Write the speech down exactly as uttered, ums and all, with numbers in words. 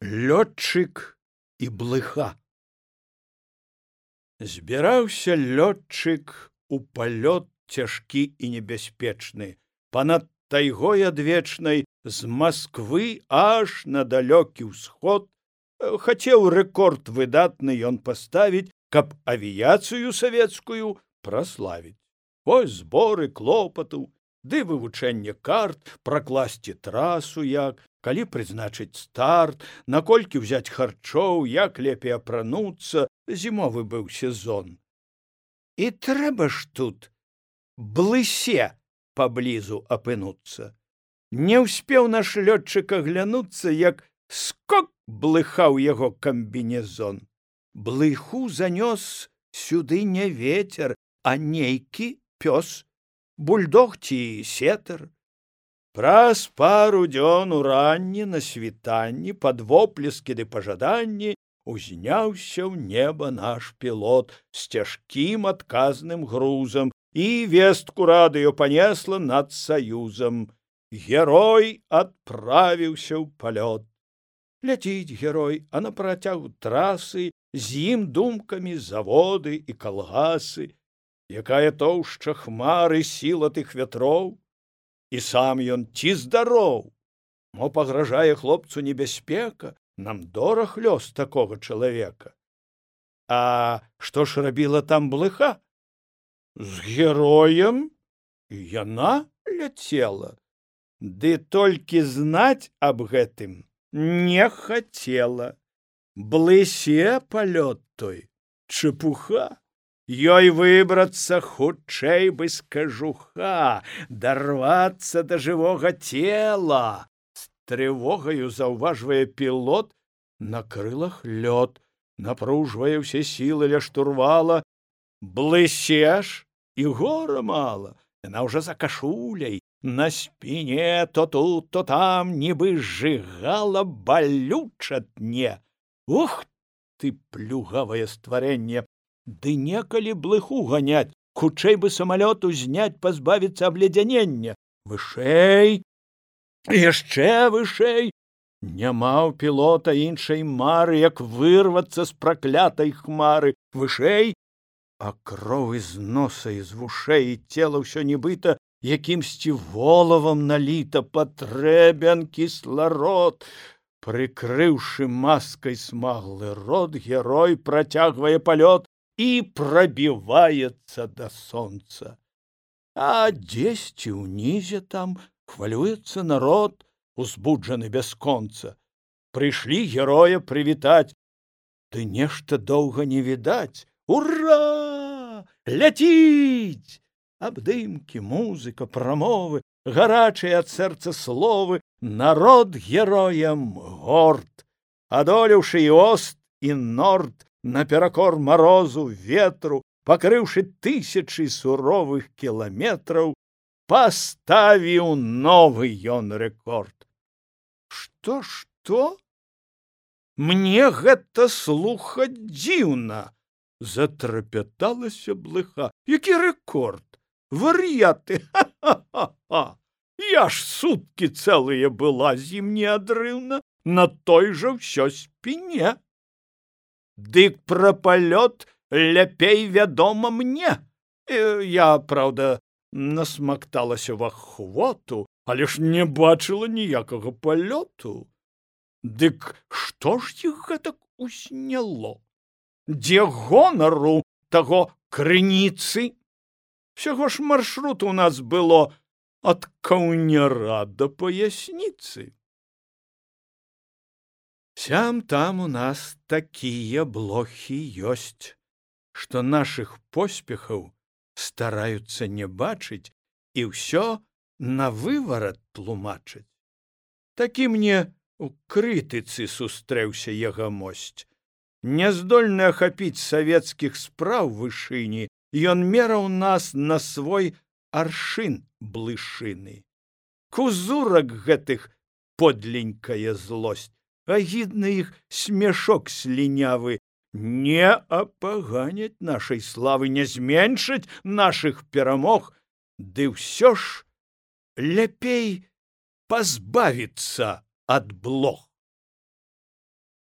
Лётчык і блыха. Збіраўся лётчык у палёт цяжкі і небяспечны, панад тайгой адвечнай з Масквы аж на далёкі ўсход. Хацеў рэкорд выдатны ён паставіць, каб авіяцыю савецкую праславіць. Вось зборы клопату, ды вывучэнне карт, пракласці трасу як, калі прызначыць старт, наколькі ўзяць харчоў, як лепей апрануцца, зімовы быў сезон. І трэба ж тут блысе паблізу апынуцца. Не ўспеў наш лётчык аглянуцца, як скок блыха ў яго камбінезон. Блыху занёс сюды не ветер, а нейкі пёс, бульдог ці сетер. Праз пару дзён уранні на світанні пад воплескі ды пажаданні узняўся ў неба наш пілот з цяжкім адказным грузам, і вестку радыё панесла над Саюзам. Герой адправіўся ў палёт. Ляціць герой, а на працягу трасы з ім думкамі заводы і калгасы. Якая тоўшча хмары сіла тых вятроў, і сам ён ці здароў. Мо пагражае хлопцу небяспека, нам дораг лёс такога чалавека. А што ж рабіла там блыха? З героем яна ляцела, ды толькі знаць аб гэтым не хацела. Блысе палёт той чепуха. Ёй выбрацца хутчэй бы з кажуха, дарвацца да жывога цела. З трывогаю заўважвае пілот, на крылах лёд, напружвае ўсе сілы ля штурвала. Блысеш, і гора мала, яна ўжо за кашуляй, на спіне то тут, то там, нібы зжыгала балюча дне. Ух ты, плюгавае стварэнне! Ды некалі блыху ганяць, хутчэй бы самалёт узняць, пазбавіцца абледзянення. Вышэй, яшчэ вышэй. Няма ў пілота іншай мары, як вырвацца з праклятай хмары. Вышэй, а кроў з носа і з вушэй, і цела ўсё нібыта якімсьці волавам наліта. Патрэбен кісларод. Прыкрыўшы маскай смаглы рот, герой працягвае палёт і прабіваецца да сонца. А дзесьці ўнізе там хвалюецца народ, узбуджаны бясконца. Прыйшлі героя прывітаць, ды нешта доўга не відаць. Ура! Ляціць! Абдымкі, музыка, прамовы, гарачыя ад сэрца словы, народ героям горд. Адолеўшы і ост, і норд, наперакор марозу, ветру, пакрыўшы тысячы суровых кіламетраў, паставіў новы ён рэкорд. Што, што? Мне гэта слухаць дзіўна. Затрапяталася блыха. Які рэкорд? Вар'яты! Ха-ха-ха! Я ж суткі цэлыя была з ім неадрыўна на той жа ўсё спіне. Дык пра палёт ляпей вядома мне. Я, праўда, насмакталася в ахвоту, але ж не бачыла ніякага палёту. Дык што ж іх гэтак усняло? Дзе гонару таго крыніцы? Всяго ж маршрут у нас было ад каўняра да паясніцы. Сям-там у нас такія блохі ёсць, што нашых поспехаў стараюцца не бачыць і ўсё на выварат тлумачыць. Такі мне у крытыцы сустрэўся ягамосць. Няздольны ахапіць савецкіх спраў вышыні, ён мераў нас на свой аршын блышыны. Кузурак гэтых подленькая злосць, агідны іх смешок слінявы, не апаганяць нашай славы, не зменшыць нашых перамог, ды ўсё ж лепей пазбавіцца ад блох.